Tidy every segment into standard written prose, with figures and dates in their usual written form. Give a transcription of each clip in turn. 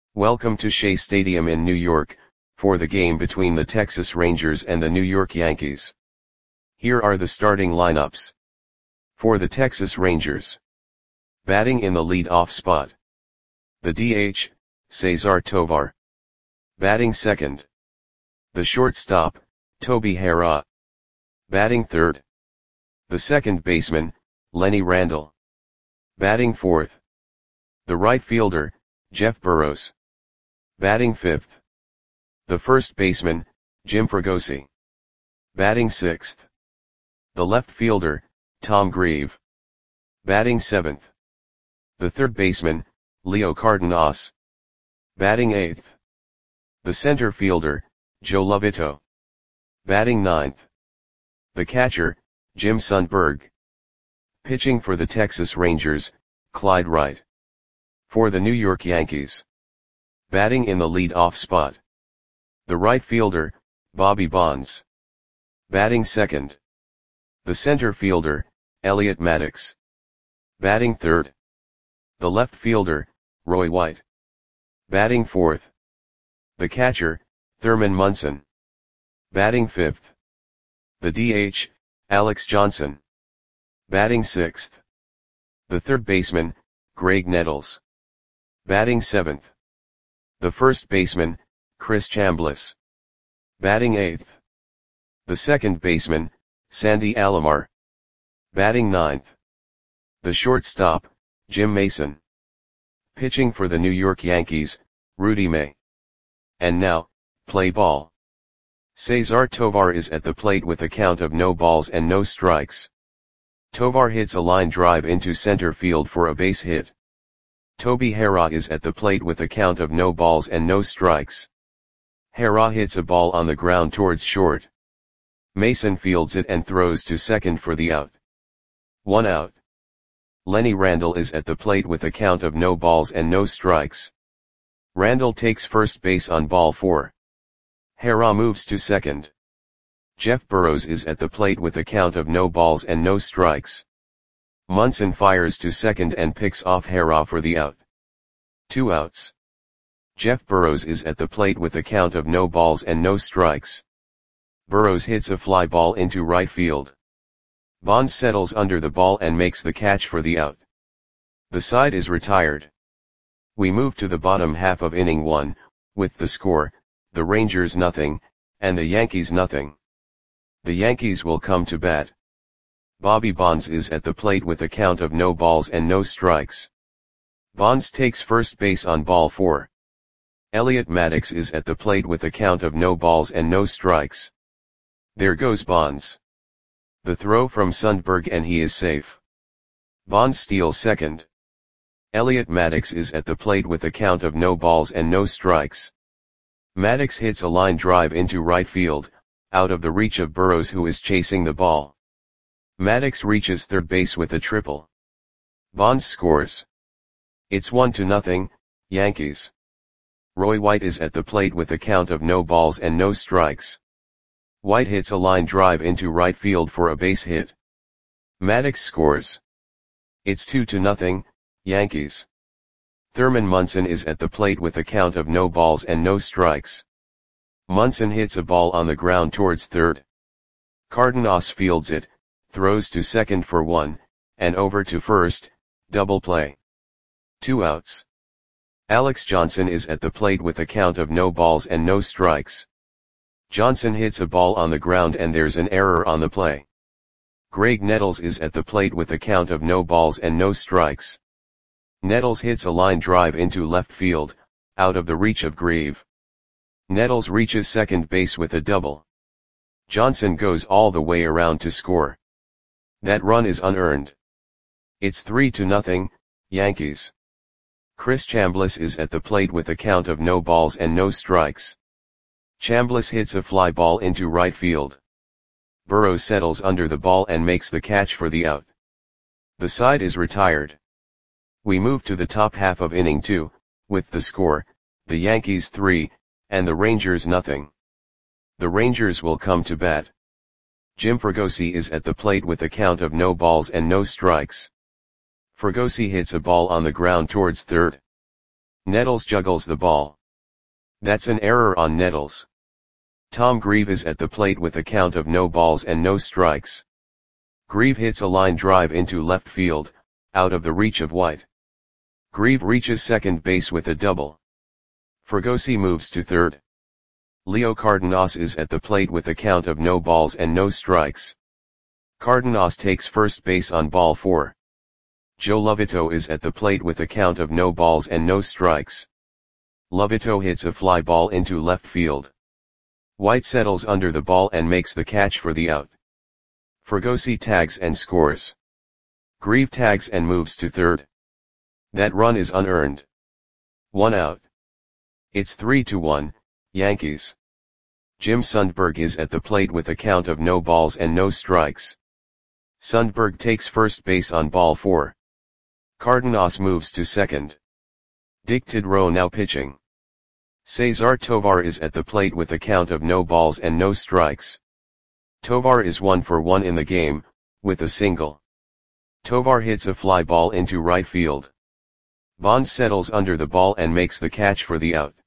Welcome to Shea Stadium in New York, for the game between the Texas Rangers and the New York Yankees. Here are the starting lineups. For the Texas Rangers. Batting in the lead-off spot. The DH, Cesar Tovar. Batting second. The shortstop, Toby Harrah. Batting third. The second baseman, Lenny Randle. Batting fourth. The right fielder, Jeff Burroughs. Batting fifth. The first baseman, Jim Fregosi. Batting sixth. The left fielder, Tom Grieve. Batting seventh. The third baseman, Leo Cardenas. Batting eighth. The center fielder, Joe Lovito. Batting ninth. The catcher, Jim Sundberg. Pitching for the Texas Rangers, Clyde Wright. For the New York Yankees. Batting in the lead-off spot. The right fielder, Bobby Bonds. Batting second. The center fielder, Elliot Maddox. Batting third. The left fielder, Roy White. Batting fourth. The catcher, Thurman Munson. Batting fifth. The DH, Alex Johnson. Batting sixth. The third baseman, Greg Nettles. Batting seventh. The first baseman, Chris Chambliss. Batting eighth. The second baseman, Sandy Alomar. Batting ninth. The shortstop, Jim Mason. Pitching for the New York Yankees, Rudy May. And now, play ball. Cesar Tovar is at the plate with a count of no balls and no strikes. Tovar hits a line drive into center field for a base hit. Toby Harrah is at the plate with a count of no balls and no strikes. Harrah hits a ball on the ground towards short. Mason fields it and throws to second for the out. 1 out. Lenny Randle is at the plate with a count of no balls and no strikes. Randle takes first base on ball 4. Harrah moves to second. Jeff Burroughs is at the plate with a count of no balls and no strikes. Munson fires to second and picks off Harrah for the out. 2 outs. Jeff Burroughs is at the plate with a count of no balls and no strikes. Burroughs hits a fly ball into right field. Bonds settles under the ball and makes the catch for the out. The side is retired. We move to the bottom half of inning 1, with the score, the Rangers nothing, and the Yankees nothing. The Yankees will come to bat. Bobby Bonds is at the plate with a count of no balls and no strikes. Bonds takes first base on ball 4. Elliot Maddox is at the plate with a count of no balls and no strikes. There goes Bonds. The throw from Sundberg and he is safe. Bonds steals second. Elliot Maddox is at the plate with a count of no balls and no strikes. Maddox hits a line drive into right field, out of the reach of Burroughs who is chasing the ball. Maddox reaches third base with a triple. Bonds scores. It's 1-0, Yankees. Roy White is at the plate with a count of no balls and no strikes. White hits a line drive into right field for a base hit. Maddox scores. It's 2-0, Yankees. Thurman Munson is at the plate with a count of no balls and no strikes. Munson hits a ball on the ground towards third. Cardenas fields it, throws to second for 1, and over to first, double play. 2 outs. Alex Johnson is at the plate with a count of no balls and no strikes. Johnson hits a ball on the ground and there's an error on the play. Greg Nettles is at the plate with a count of no balls and no strikes. Nettles hits a line drive into left field, out of the reach of Grieve. Nettles reaches second base with a double. Johnson goes all the way around to score. That run is unearned. It's 3-0, Yankees. Chris Chambliss is at the plate with a count of no balls and no strikes. Chambliss hits a fly ball into right field. Burroughs settles under the ball and makes the catch for the out. The side is retired. We move to the top half of inning 2, with the score, the Yankees 3, and the Rangers nothing. The Rangers will come to bat. Jim Fregosi is at the plate with a count of no balls and no strikes. Fregosi hits a ball on the ground towards third. Nettles juggles the ball. That's an error on Nettles. Tom Grieve is at the plate with a count of no balls and no strikes. Grieve hits a line drive into left field, out of the reach of White. Grieve reaches second base with a double. Fregosi moves to third. Leo Cardenas is at the plate with a count of no balls and no strikes. Cardenas takes first base on ball 4. Joe Lovito is at the plate with a count of no balls and no strikes. Lovito hits a fly ball into left field. White settles under the ball and makes the catch for the out. Fregosi tags and scores. Grieve tags and moves to third. That run is unearned. 1 out. It's 3-1, Yankees. Jim Sundberg is at the plate with a count of no balls and no strikes. Sundberg takes first base on ball 4. Cardenas moves to second. Dick Tidrow now pitching. Cesar Tovar is at the plate with a count of no balls and no strikes. Tovar is 1 for 1 in the game, with a single. Tovar hits a fly ball into right field. Bonds settles under the ball and makes the catch for the out.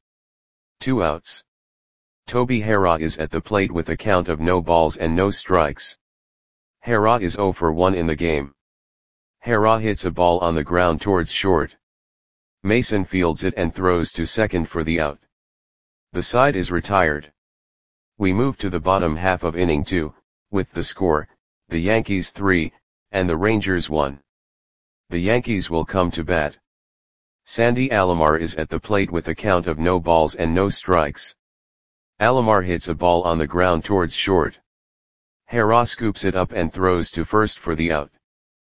2 outs. Toby Harrah is at the plate with a count of no balls and no strikes. Harrah is 0 for 1 in the game. Harrah hits a ball on the ground towards short. Mason fields it and throws to second for the out. The side is retired. We move to the bottom half of inning 2, with the score, the Yankees 3, and the Rangers 1. The Yankees will come to bat. Sandy Alomar is at the plate with a count of no balls and no strikes. Alomar hits a ball on the ground towards short. Harrah scoops it up and throws to first for the out.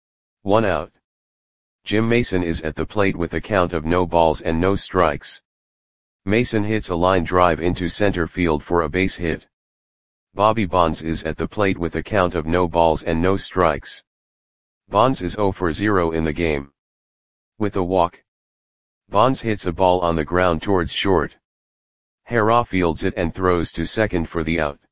1 out. Jim Mason is at the plate with a count of no balls and no strikes. Mason hits a line drive into center field for a base hit. Bobby Bonds is at the plate with a count of no balls and no strikes. Bonds is 0 for 0 in the game. With a walk. Bonds hits a ball on the ground towards short. Harrah fields it and throws to second for the out.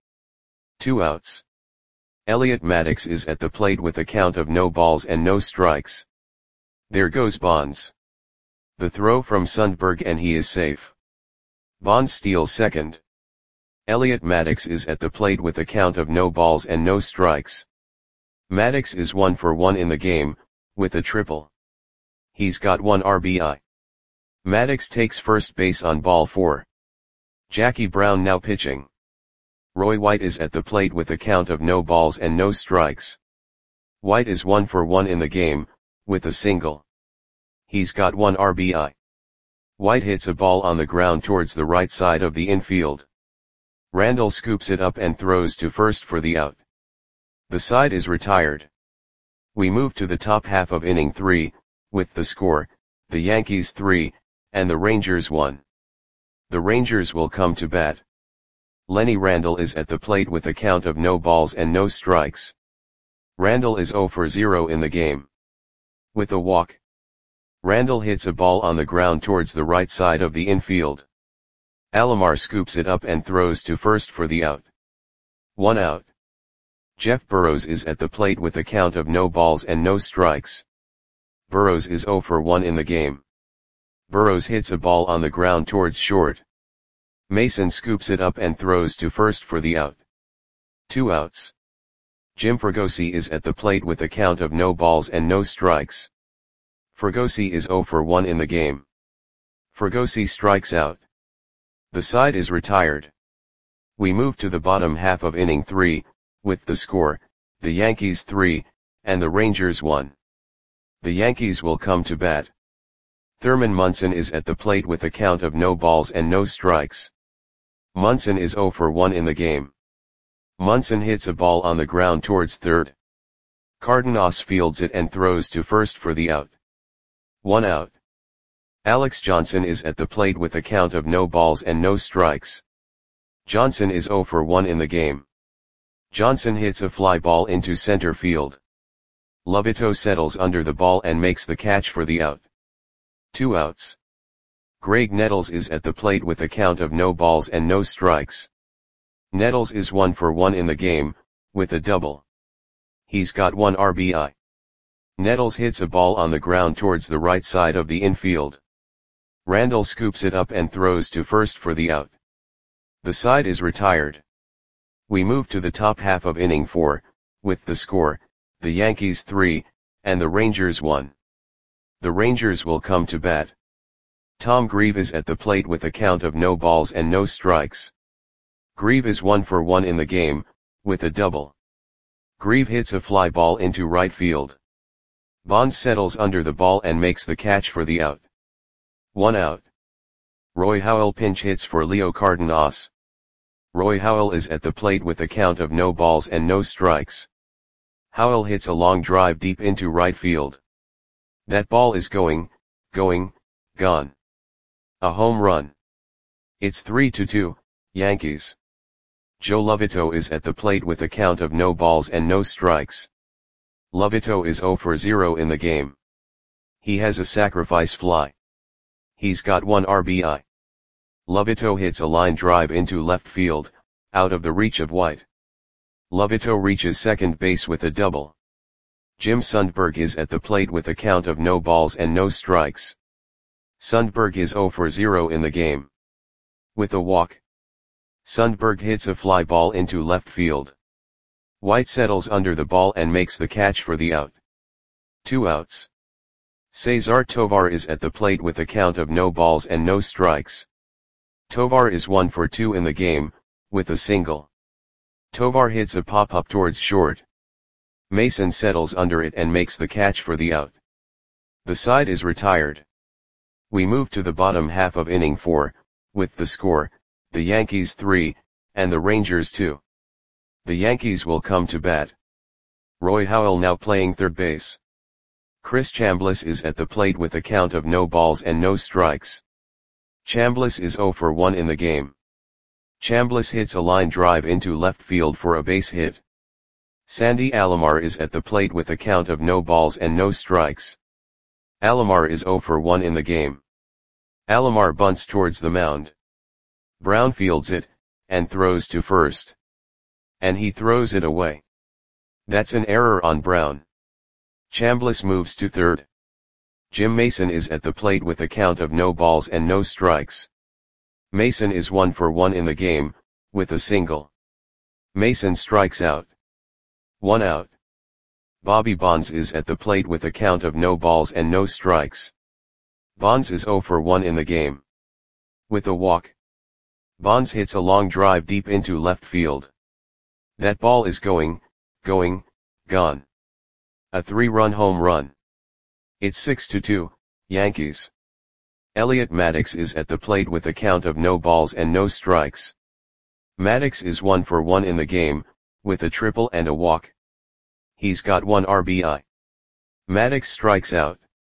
2 outs. Elliot Maddox is at the plate with a count of no balls and no strikes. There goes Bonds. The throw from Sundberg and he is safe. Bonds steals second. Elliot Maddox is at the plate with a count of no balls and no strikes. Maddox is 1 for 1 in the game, with a triple. He's got 1 RBI. Maddox takes first base on ball 4. Jackie Brown now pitching. Roy White is at the plate with a count of no balls and no strikes. White is 1 for 1 in the game, with a single. He's got 1 RBI. White hits a ball on the ground towards the right side of the infield. Randall scoops it up and throws to first for the out. The side is retired. We move to the top half of inning 3, with the score, the Yankees 3, and the Rangers 1. The Rangers will come to bat. Lenny Randall is at the plate with a count of no balls and no strikes. Randall is 0 for 0 in the game. With a walk. Randall hits a ball on the ground towards the right side of the infield. Alomar scoops it up and throws to first for the out. 1 out. Jeff Burrows is at the plate with a count of no balls and no strikes. Burrows is 0 for 1 in the game. Burrows hits a ball on the ground towards short. Mason scoops it up and throws to first for the out. 2 outs. Jim Fregosi is at the plate with a count of no balls and no strikes. Fregosi is 0 for 1 in the game. Fregosi strikes out. The side is retired. We move to the bottom half of inning 3, with the score, the Yankees 3, and the Rangers 1. The Yankees will come to bat. Thurman Munson is at the plate with a count of no balls and no strikes. Munson is 0 for 1 in the game. Munson hits a ball on the ground towards third. Cardenas fields it and throws to first for the out. 1 out. Alex Johnson is at the plate with a count of no balls and no strikes. Johnson is 0 for 1 in the game. Johnson hits a fly ball into center field. Lovito settles under the ball and makes the catch for the out. 2 outs. Greg Nettles is at the plate with a count of no balls and no strikes. Nettles is 1 for 1 in the game, with a double. He's got 1 RBI. Nettles hits a ball on the ground towards the right side of the infield. Randall scoops it up and throws to first for the out. The side is retired. We move to the top half of inning 4, with the score, the Yankees 3, and the Rangers 1. The Rangers will come to bat. Tom Grieve is at the plate with a count of no balls and no strikes. Grieve is 1 for 1 in the game, with a double. Grieve hits a fly ball into right field. Bonds settles under the ball and makes the catch for the out. 1 out. Roy Howell pinch hits for Leo Cardenas. Roy Howell is at the plate with a count of no balls and no strikes. Howell hits a long drive deep into right field. That ball is going, gone. A home run. It's 3-2, Yankees. Joe Lovito is at the plate with a count of no balls and no strikes. Lovito is 0 for 0 in the game. He has a sacrifice fly. He's got 1 RBI. Lovito hits a line drive into left field, out of the reach of White. Lovito reaches second base with a double. Jim Sundberg is at the plate with a count of no balls and no strikes. Sundberg is 0 for 0 in the game. With a walk. Sundberg hits a fly ball into left field. White settles under the ball and makes the catch for the out. 2 outs. Cesar Tovar is at the plate with a count of no balls and no strikes. Tovar is 1 for 2 in the game, with a single. Tovar hits a pop-up towards short. Mason settles under it and makes the catch for the out. The side is retired. We move to the bottom half of inning 4, with the score, the Yankees 3, and the Rangers 2. The Yankees will come to bat. Roy Howell now playing third base. Chris Chambliss is at the plate with a count of no balls and no strikes. Chambliss is 0 for 1 in the game. Chambliss hits a line drive into left field for a base hit. Sandy Alomar is at the plate with a count of no balls and no strikes. Alomar is 0 for 1 in the game. Alomar bunts towards the mound. Brown fields it, and throws to first. And he throws it away. That's an error on Brown. Chambliss moves to third. Jim Mason is at the plate with a count of no balls and no strikes. Mason is 1 for 1 in the game, with a single. Mason strikes out. 1 out. Bobby Bonds is at the plate with a count of no balls and no strikes. Bonds is 0 for 1 in the game. With a walk. Bonds hits a long drive deep into left field. That ball is going, gone. A 3-run home run. It's 6-2, Yankees. Elliot Maddox is at the plate with a count of no balls and no strikes. Maddox is 1 for 1 in the game, with a triple and a walk. He's got 1 RBI. Maddox strikes out.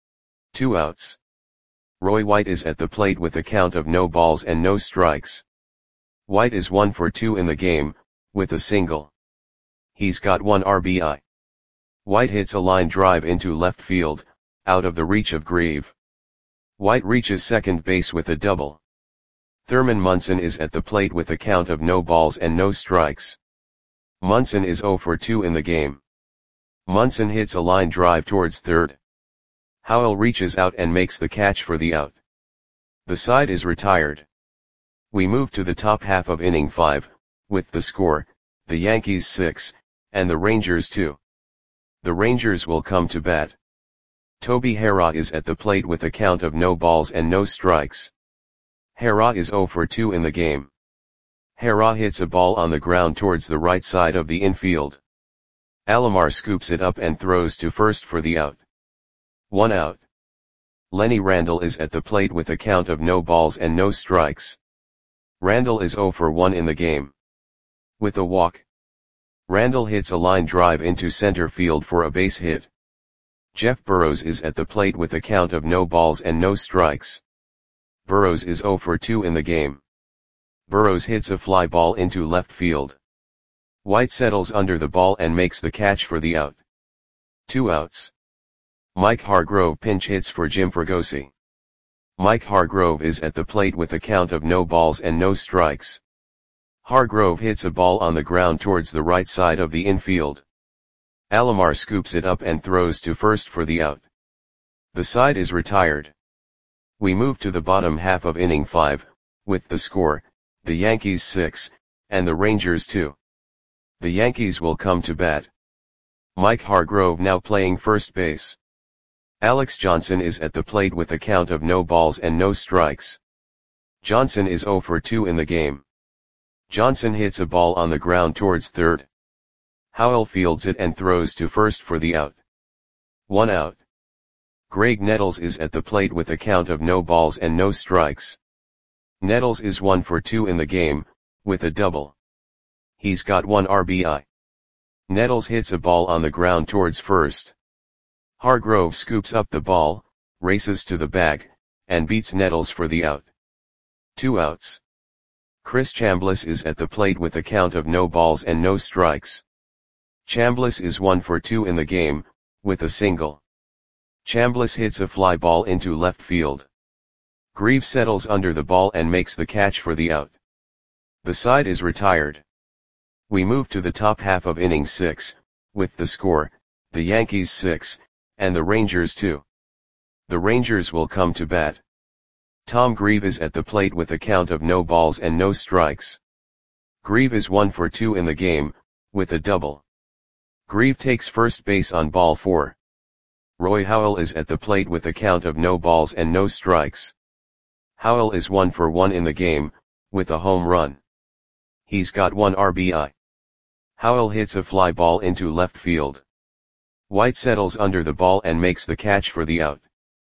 2 outs. Roy White is at the plate with a count of no balls and no strikes. White is 1 for 2 in the game, with a single. He's got 1 RBI. White hits a line drive into left field, out of the reach of Grieve. White reaches second base with a double. Thurman Munson is at the plate with a count of no balls and no strikes. Munson is 0 for 2 in the game. Munson hits a line drive towards third. Howell reaches out and makes the catch for the out. The side is retired. We move to the top half of inning 5, with the score, the Yankees 6, and the Rangers 2. The Rangers will come to bat. Toby Harrah is at the plate with a count of no balls and no strikes. Harrah is 0 for 2 in the game. Harrah hits a ball on the ground towards the right side of the infield. Alomar scoops it up and throws to first for the out. 1 out. Lenny Randle is at the plate with a count of no balls and no strikes. Randle is 0 for 1 in the game. With a walk. Randle hits a line drive into center field for a base hit. Jeff Burrows is at the plate with a count of no balls and no strikes. Burrows is 0 for 2 in the game. Burrows hits a fly ball into left field. White settles under the ball and makes the catch for the out. 2 outs. Mike Hargrove pinch hits for Jim Fregosi. Mike Hargrove is at the plate with a count of no balls and no strikes. Hargrove hits a ball on the ground towards the right side of the infield. Alomar scoops it up and throws to first for the out. The side is retired. We move to the bottom half of inning 5, with the score, the Yankees 6, and the Rangers 2. The Yankees will come to bat. Mike Hargrove now playing first base. Alex Johnson is at the plate with a count of no balls and no strikes. Johnson is 0 for 2 in the game. Johnson hits a ball on the ground towards third. Howell fields it and throws to first for the out. 1 out. Greg Nettles is at the plate with a count of no balls and no strikes. Nettles is 1 for 2 in the game, with a double. He's got 1 RBI. Nettles hits a ball on the ground towards first. Hargrove scoops up the ball, races to the bag, and beats Nettles for the out. 2 outs. Chris Chambliss is at the plate with a count of no balls and no strikes. Chambliss is 1 for 2 in the game, with a single. Chambliss hits a fly ball into left field. Grieve settles under the ball and makes the catch for the out. The side is retired. We move to the top half of inning 6, with the score, the Yankees 6, and the Rangers 2. The Rangers will come to bat. Tom Grieve is at the plate with a count of no balls and no strikes. Grieve is 1 for 2 in the game, with a double. Grieve takes first base on ball 4. Roy Howell is at the plate with a count of no balls and no strikes. Howell is 1 for 1 in the game, with a home run. He's got 1 RBI. Howell hits a fly ball into left field. White settles under the ball and makes the catch for the out.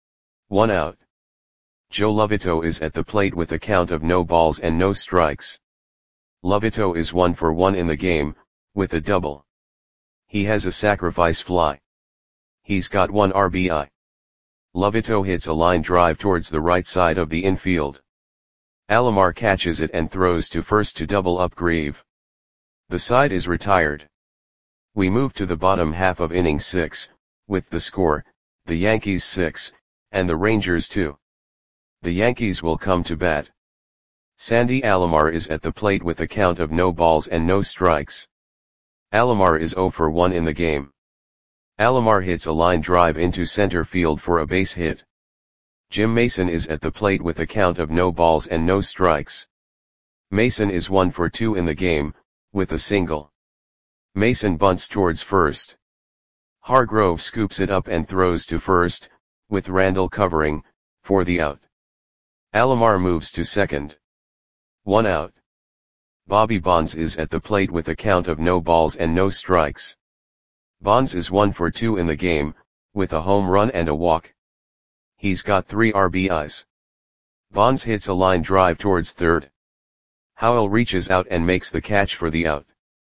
1 out. Joe Lovito is at the plate with a count of no balls and no strikes. Lovito is 1 for 1 in the game, with a double. He has a sacrifice fly. He's got 1 RBI. Lovito hits a line drive towards the right side of the infield. Alomar catches it and throws to first to double up Grieve. The side is retired. We move to the bottom half of inning 6, with the score, the Yankees 6, and the Rangers 2. The Yankees will come to bat. Sandy Alomar is at the plate with a count of no balls and no strikes. Alomar is 0 for 1 in the game. Alomar hits a line drive into center field for a base hit. Jim Mason is at the plate with a count of no balls and no strikes. Mason is 1 for 2 in the game, with a single. Mason bunts towards first. Hargrove scoops it up and throws to first, with Randall covering, for the out. Alomar moves to second. 1 out. Bobby Bonds is at the plate with a count of no balls and no strikes. Bonds is 1 for 2 in the game, with a home run and a walk. He's got 3 RBIs. Bonds hits a line drive towards third. Howell reaches out and makes the catch for the out.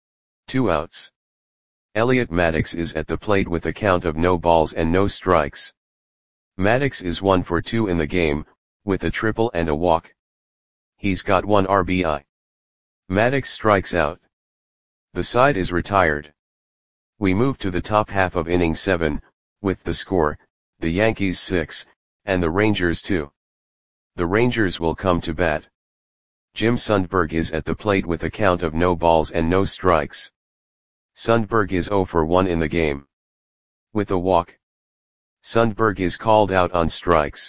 2 outs. Elliot Maddox is at the plate with a count of no balls and no strikes. Maddox is 1 for 2 in the game, with a triple and a walk. He's got 1 RBI. Maddox strikes out. The side is retired. We move to the top half of inning 7, with the score, the Yankees 6, and the Rangers 2. The Rangers will come to bat. Jim Sundberg is at the plate with a count of no balls and no strikes. Sundberg is 0 for 1 in the game. With a walk. Sundberg is called out on strikes.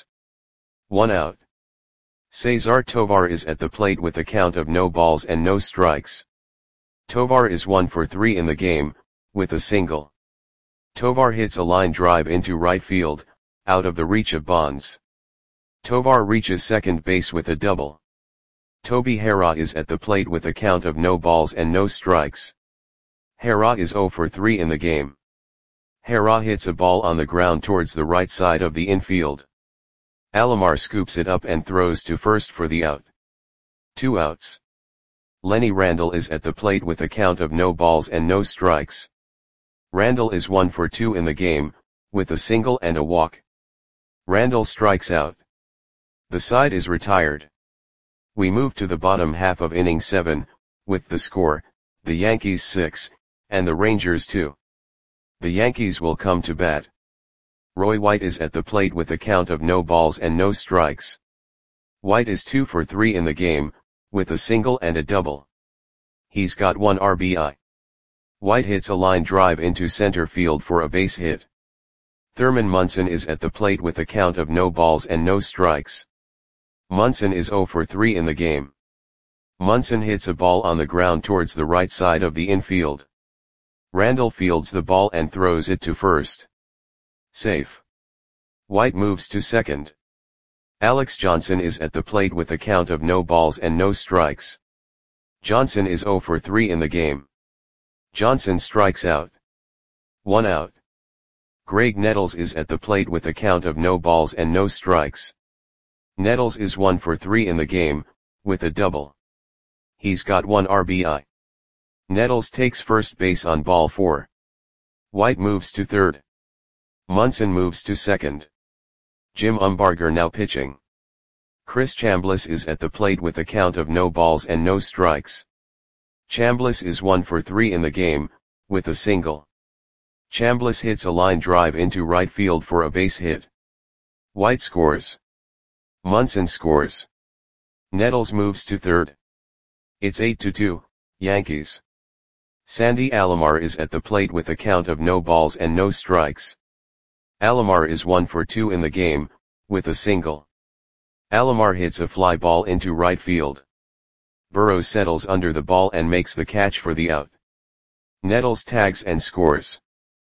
1 out. Cesar Tovar is at the plate with a count of no balls and no strikes. Tovar is 1 for 3 in the game, with a single. Tovar hits a line drive into right field, out of the reach of Bonds. Tovar reaches second base with a double. Toby Harrah is at the plate with a count of no balls and no strikes. Harrah is 0 for 3 in the game. Harrah hits a ball on the ground towards the right side of the infield. Alomar scoops it up and throws to first for the out. 2 outs. Lenny Randall is at the plate with a count of no balls and no strikes. Randall is 1 for 2 in the game, with a single and a walk. Randall strikes out. The side is retired. We move to the bottom half of inning 7, with the score, the Yankees 6, and the Rangers 2. The Yankees will come to bat. Roy White is at the plate with a count of no balls and no strikes. White is 2 for 3 in the game, with a single and a double. He's got 1 RBI. White hits a line drive into center field for a base hit. Thurman Munson is at the plate with a count of no balls and no strikes. Munson is 0 for 3 in the game. Munson hits a ball on the ground towards the right side of the infield. Randall fields the ball and throws it to first. Safe. White moves to second. Alex Johnson is at the plate with a count of no balls and no strikes. Johnson is 0 for 3 in the game. Johnson strikes out. 1 out. Greg Nettles is at the plate with a count of no balls and no strikes. Nettles is 1 for 3 in the game, with a double. He's got 1 RBI. Nettles takes first base on ball 4. White moves to third. Munson moves to second. Jim Umbarger now pitching. Chris Chambliss is at the plate with a count of no balls and no strikes. Chambliss is 1 for 3 in the game, with a single. Chambliss hits a line drive into right field for a base hit. White scores. Munson scores. Nettles moves to third. It's 8-2, Yankees. Sandy Alomar is at the plate with a count of no balls and no strikes. Alomar is 1 for 2 in the game, with a single. Alomar hits a fly ball into right field. Burrows settles under the ball and makes the catch for the out. Nettles tags and scores.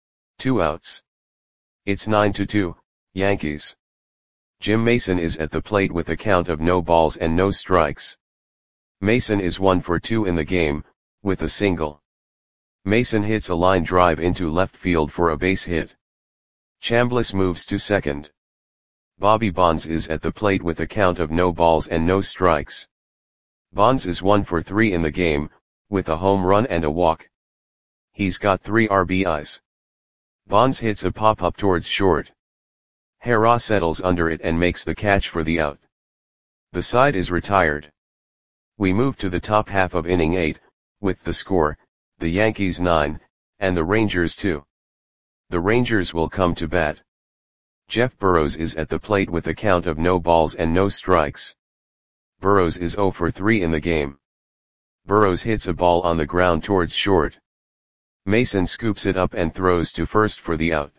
2 outs. It's 9-2, Yankees. Jim Mason is at the plate with a count of no balls and no strikes. Mason is 1 for 2 in the game, with a single. Mason hits a line drive into left field for a base hit. Chambliss moves to second. Bobby Bonds is at the plate with a count of no balls and no strikes. Bonds is 1 for 3 in the game, with a home run and a walk. He's got 3 RBIs. Bonds hits a pop-up towards short. Hera settles under it and makes the catch for the out. The side is retired. We move to the top half of inning 8, with the score, the Yankees 9, and the Rangers 2. The Rangers will come to bat. Jeff Burrows is at the plate with a count of no balls and no strikes. Burrows is 0 for 3 in the game. Burrows hits a ball on the ground towards short. Mason scoops it up and throws to first for the out.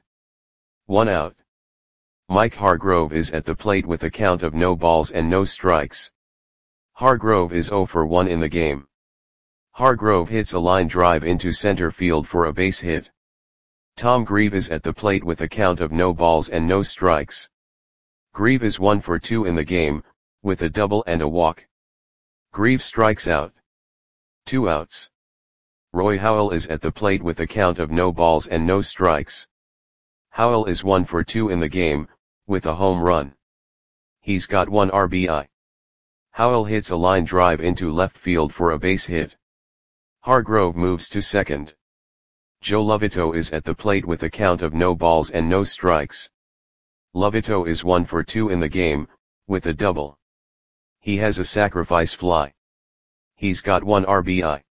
1 out. Mike Hargrove is at the plate with a count of no balls and no strikes. Hargrove is 0 for 1 in the game. Hargrove hits a line drive into center field for a base hit. Tom Grieve is at the plate with a count of no balls and no strikes. Grieve is 1 for 2 in the game, with a double and a walk. Grieve strikes out. 2 outs. Roy Howell is at the plate with a count of no balls and no strikes. Howell is 1 for 2 in the game, with a home run. He's got 1 RBI. Howell hits a line drive into left field for a base hit. Hargrove moves to second. Joe Lovito is at the plate with a count of no balls and no strikes. Lovito is 1 for 2 in the game, with a double. He has a sacrifice fly. He's got 1 RBI.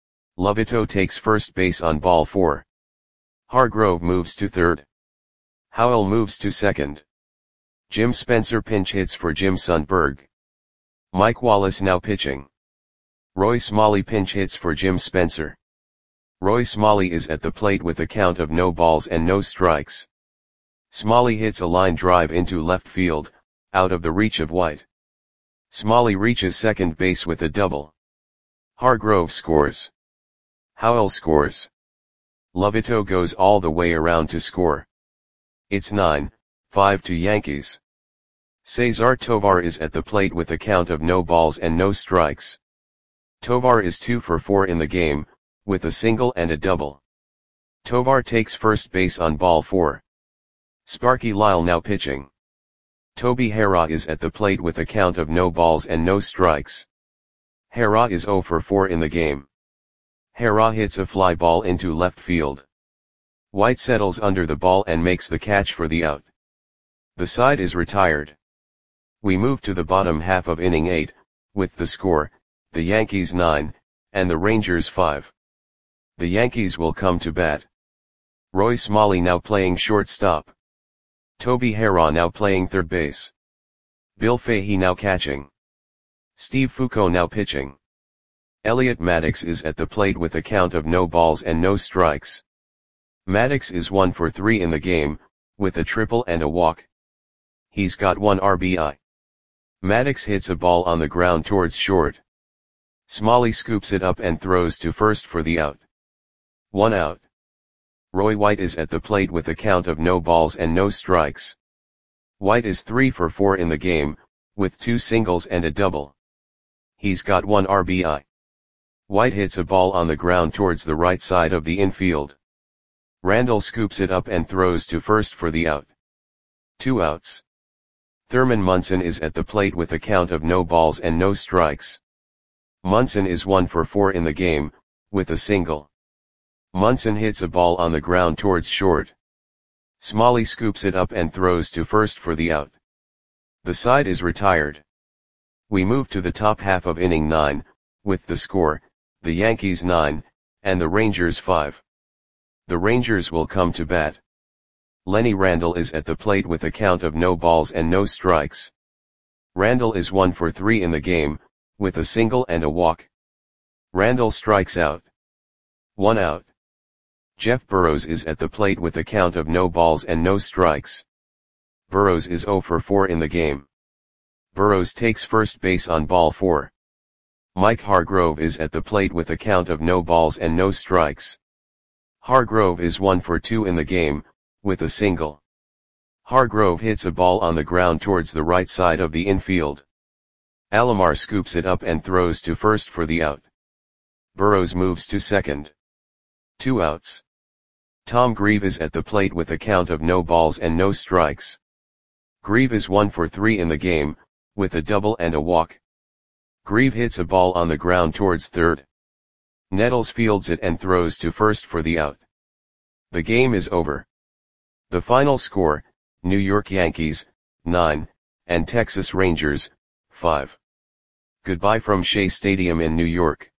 Lovito takes first base on ball 4. Hargrove moves to third. Howell moves to second. Jim Spencer pinch hits for Jim Sundberg. Mike Wallace now pitching. Roy Smalley pinch hits for Jim Spencer. Roy Smalley is at the plate with a count of no balls and no strikes. Smalley hits a line drive into left field, out of the reach of White. Smalley reaches second base with a double. Hargrove scores. Howell scores. Lovito goes all the way around to score. It's 9-5 to Yankees. Cesar Tovar is at the plate with a count of no balls and no strikes. Tovar is 2 for 4 in the game, with a single and a double. Tovar takes first base on ball 4. Sparky Lyle now pitching. Toby Hera is at the plate with a count of no balls and no strikes. Hera is 0 for 4 in the game. Hera hits a fly ball into left field. White settles under the ball and makes the catch for the out. The side is retired. We move to the bottom half of inning 8, with the score, the Yankees 9, and the Rangers 5. The Yankees will come to bat. Roy Smalley now playing shortstop. Toby Hera now playing third base. Bill Fahey now catching. Steve Foucault now pitching. Elliot Maddox is at the plate with a count of no balls and no strikes. Maddox is 1 for 3 in the game, with a triple and a walk. He's got 1 RBI. Maddox hits a ball on the ground towards short. Smalley scoops it up and throws to first for the out. 1 out. Roy White is at the plate with a count of no balls and no strikes. White is 3 for 4 in the game, with 2 singles and a double. He's got 1 RBI. White hits a ball on the ground towards the right side of the infield. Randall scoops it up and throws to first for the out. 2 outs. Thurman Munson is at the plate with a count of no balls and no strikes. Munson is 1 for 4 in the game, with a single. Munson hits a ball on the ground towards short. Smalley scoops it up and throws to first for the out. The side is retired. We move to the top half of inning 9, with the score, the Yankees 9, and the Rangers 5. The Rangers will come to bat. Lenny Randall is at the plate with a count of no balls and no strikes. Randall is 1 for 3 in the game, with a single and a walk. Randall strikes out. 1 out. Jeff Burrows is at the plate with a count of no balls and no strikes. Burrows is 0 for 4 in the game. Burrows takes first base on ball 4. Mike Hargrove is at the plate with a count of no balls and no strikes. Hargrove is 1 for 2 in the game, with a single. Hargrove hits a ball on the ground towards the right side of the infield. Alomar scoops it up and throws to first for the out. Burrows moves to second. 2 outs. Tom Grieve is at the plate with a count of no balls and no strikes. Grieve is 1 for 3 in the game, with a double and a walk. Grieve hits a ball on the ground towards third. Nettles fields it and throws to first for the out. The game is over. The final score, New York Yankees, 9, and Texas Rangers, 5. Goodbye from Shea Stadium in New York.